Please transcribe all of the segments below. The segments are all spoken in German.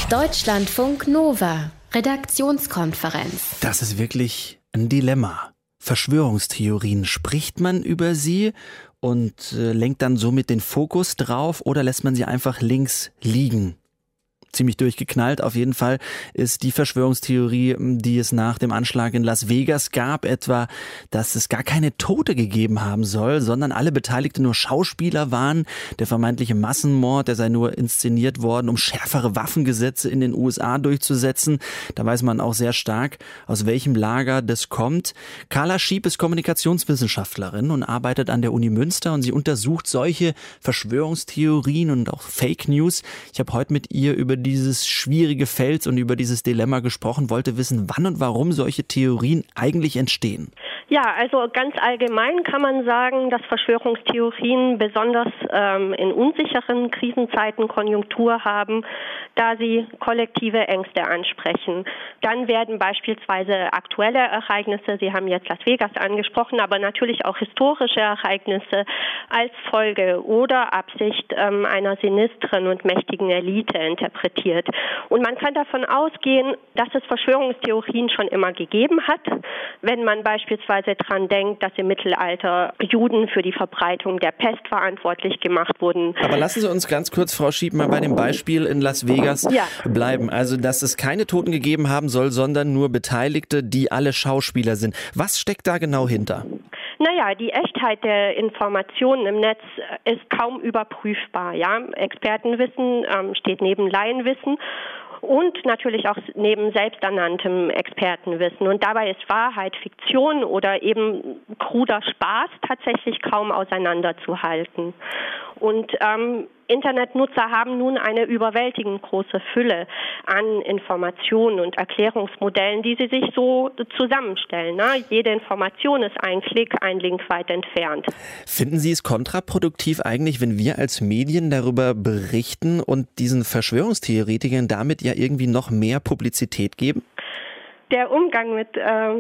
Deutschlandfunk Nova, Redaktionskonferenz. Das ist wirklich ein Dilemma. Verschwörungstheorien, spricht man über sie und lenkt dann somit den Fokus drauf oder lässt man sie einfach links liegen? Ziemlich durchgeknallt auf jeden Fall ist die Verschwörungstheorie, die es nach dem Anschlag in Las Vegas gab, etwa, dass es gar keine Tote gegeben haben soll, sondern alle Beteiligten nur Schauspieler waren. Der vermeintliche Massenmord, der sei nur inszeniert worden, um schärfere Waffengesetze in den USA durchzusetzen. Da weiß man auch sehr stark, aus welchem Lager das kommt. Carla Schiep ist Kommunikationswissenschaftlerin und arbeitet an der Uni Münster und sie untersucht solche Verschwörungstheorien und auch Fake News. Ich habe heute mit ihr über dieses schwierige Feld und über dieses Dilemma gesprochen, wollte wissen, wann und warum solche Theorien eigentlich entstehen. Ja, also ganz allgemein kann man sagen, dass Verschwörungstheorien besonders in unsicheren Krisenzeiten Konjunktur haben, da sie kollektive Ängste ansprechen. Dann werden beispielsweise aktuelle Ereignisse, Sie haben jetzt Las Vegas angesprochen, aber natürlich auch historische Ereignisse als Folge oder Absicht einer sinistren und mächtigen Elite interpretiert. Und man kann davon ausgehen, dass es Verschwörungstheorien schon immer gegeben hat, wenn man beispielsweise daran denkt, dass im Mittelalter Juden für die Verbreitung der Pest verantwortlich gemacht wurden. Aber lassen Sie uns ganz kurz, Frau Schiep, mal bei dem Beispiel in Las Vegas bleiben. Also, dass es keine Toten gegeben haben soll, sondern nur Beteiligte, die alle Schauspieler sind. Was steckt da genau hinter? Naja, die Echtheit der Informationen im Netz ist kaum überprüfbar. Ja? Expertenwissen steht neben Laienwissen. Und natürlich auch neben selbsternanntem Expertenwissen. Und dabei ist Wahrheit, Fiktion oder eben kruder Spaß tatsächlich kaum auseinanderzuhalten. Und Internetnutzer haben nun eine überwältigend große Fülle an Informationen und Erklärungsmodellen, die sie sich so zusammenstellen. Ne? Jede Information ist ein Klick, ein Link weit entfernt. Finden Sie es kontraproduktiv eigentlich, wenn wir als Medien darüber berichten und diesen Verschwörungstheoretikern damit ja irgendwie noch mehr Publizität geben? Der Umgang mit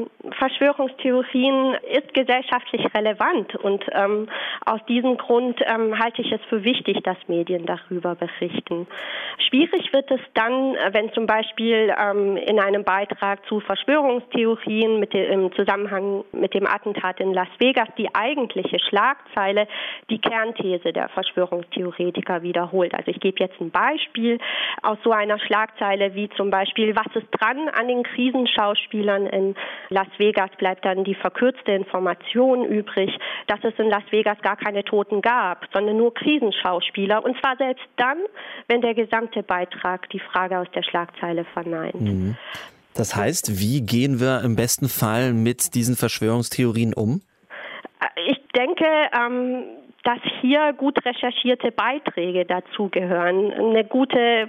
Verschwörungstheorien ist gesellschaftlich relevant und aus diesem Grund halte ich es für wichtig, dass Medien darüber berichten. Schwierig wird es dann, wenn zum Beispiel in einem Beitrag zu Verschwörungstheorien im Zusammenhang mit dem Attentat in Las Vegas die eigentliche Schlagzeile die Kernthese der Verschwörungstheoretiker wiederholt. Also ich gebe jetzt ein Beispiel aus so einer Schlagzeile wie zum Beispiel, was ist dran an den Krisenschauspielern in Las Vegas, bleibt dann die verkürzte Information übrig, dass es in Las Vegas gar keine Toten gab, sondern nur Krisenschauspieler. Und zwar selbst dann, wenn der gesamte Beitrag die Frage aus der Schlagzeile verneint. Das heißt, wie gehen wir im besten Fall mit diesen Verschwörungstheorien um? Ich denke, dass hier gut recherchierte Beiträge dazugehören, eine gute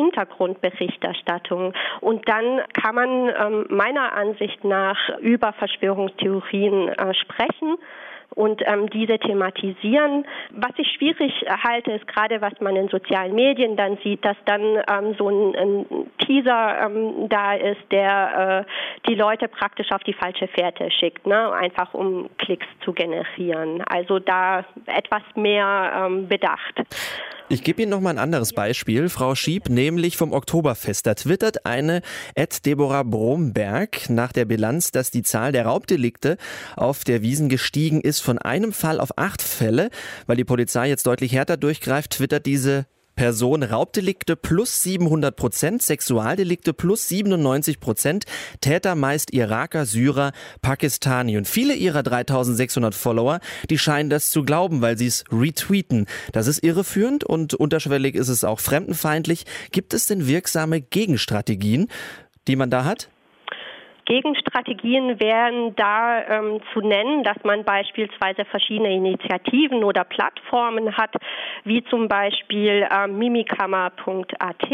Hintergrundberichterstattung. Und dann kann man meiner Ansicht nach über Verschwörungstheorien sprechen und diese thematisieren. Was ich schwierig halte, ist gerade, was man in sozialen Medien dann sieht, dass dann so ein Teaser da ist, der die Leute praktisch auf die falsche Fährte schickt, ne? Einfach um Klicks zu generieren. Also da etwas mehr Bedacht. Ich gebe Ihnen noch mal ein anderes Beispiel, Frau Schiep, nämlich vom Oktoberfest. Da twittert eine @Deborah Bromberg nach der Bilanz, dass die Zahl der Raubdelikte auf der Wiesn gestiegen ist von einem Fall auf 8 Fälle. Weil die Polizei jetzt deutlich härter durchgreift, twittert diese Person Raubdelikte plus 700%, Sexualdelikte plus 97%, Täter meist Iraker, Syrer, Pakistani. Und viele ihrer 3600 Follower, die scheinen das zu glauben, weil sie es retweeten. Das ist irreführend und unterschwellig ist es auch fremdenfeindlich. Gibt es denn wirksame Gegenstrategien, die man da hat? Gegenstrategien wären da zu nennen, dass man beispielsweise verschiedene Initiativen oder Plattformen hat, wie zum Beispiel mimikammer.at.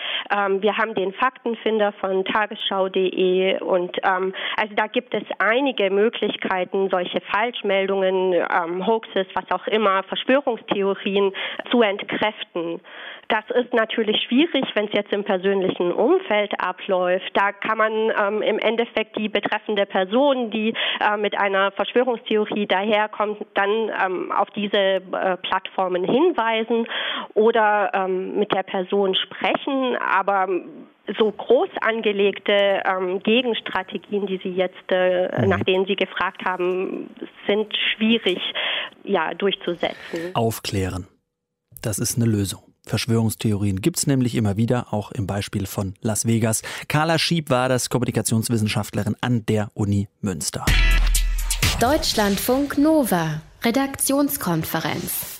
Wir haben den Faktenfinder von tagesschau.de und also da gibt es einige Möglichkeiten, solche Falschmeldungen, Hoaxes, was auch immer, Verschwörungstheorien zu entkräften. Das ist natürlich schwierig, wenn es jetzt im persönlichen Umfeld abläuft. Da kann man im Endeffekt die betreffende Person, die mit einer Verschwörungstheorie daherkommt, dann auf diese Plattformen hinweisen oder mit der Person sprechen. Aber so groß angelegte Gegenstrategien, die Sie jetzt, nach denen Sie gefragt haben, sind schwierig durchzusetzen. Aufklären. Das ist eine Lösung. Verschwörungstheorien gibt's nämlich immer wieder, auch im Beispiel von Las Vegas. Carla Schieb war das, Kommunikationswissenschaftlerin an der Uni Münster. Deutschlandfunk Nova, Redaktionskonferenz.